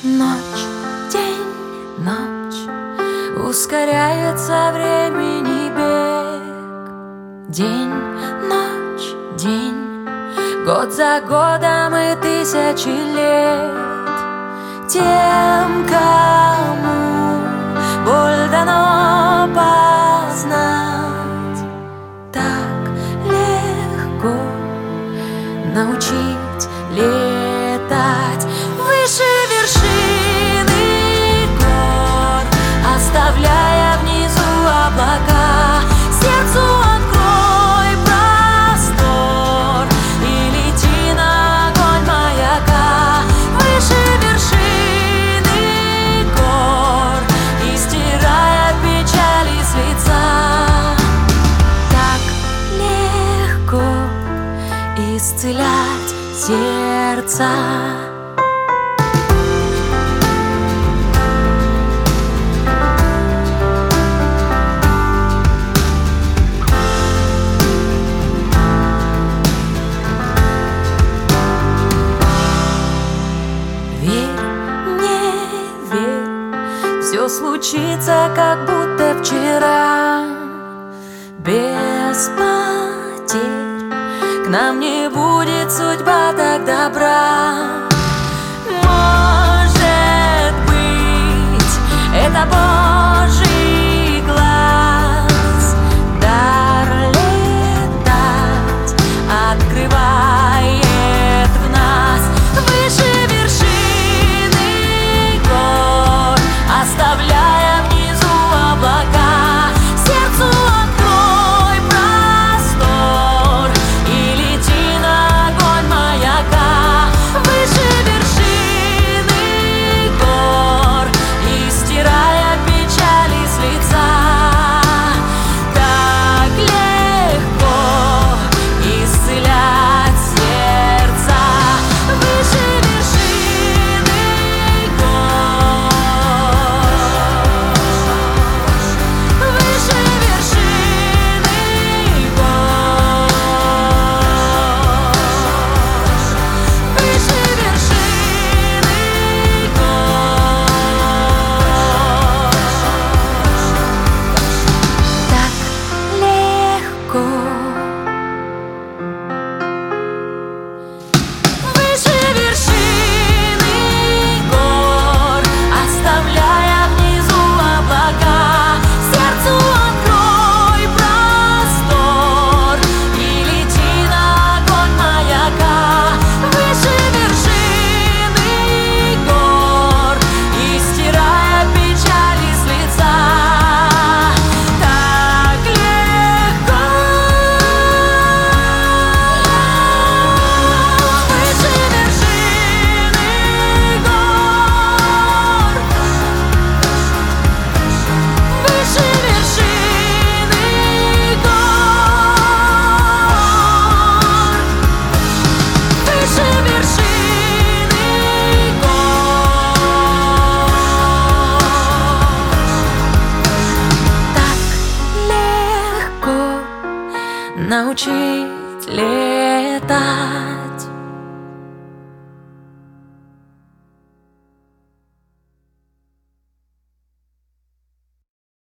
Ночь, день, ночь, ускоряется времени бег. День, ночь, день, год за годом и тысячи лет. Тем, кому боль дано познать, так легко научить летать выше вершины гор, оставляя внизу облака. Сердцу открой простор и лети на огонь маяка. Выше вершины гор и стирая печали с лица. Так легко исцелять сердца. Все случится, как будто вчера, без потерь. К нам не будет судьба так добра. Может быть, это Божий глаз, дар летать открывает в нас. Выше вершины гор, оставляя внизу облака. Сердцу открой простор и лети на огонь маяка. Выше вершины гор и стирая печали с лица. Так легко исцелять сердца. Выше вершины гор, выше вершины гор, выше вершины гор. Так легко. Выше вершины гор, оставляя внизу облака. Сердцу открой простор и лети на огонь маяка. Выше вершины гор и стирая печали с лица. Так легко. Выше вершины гор, выше вершины гор, выше вершины гор. Так легко научить летать.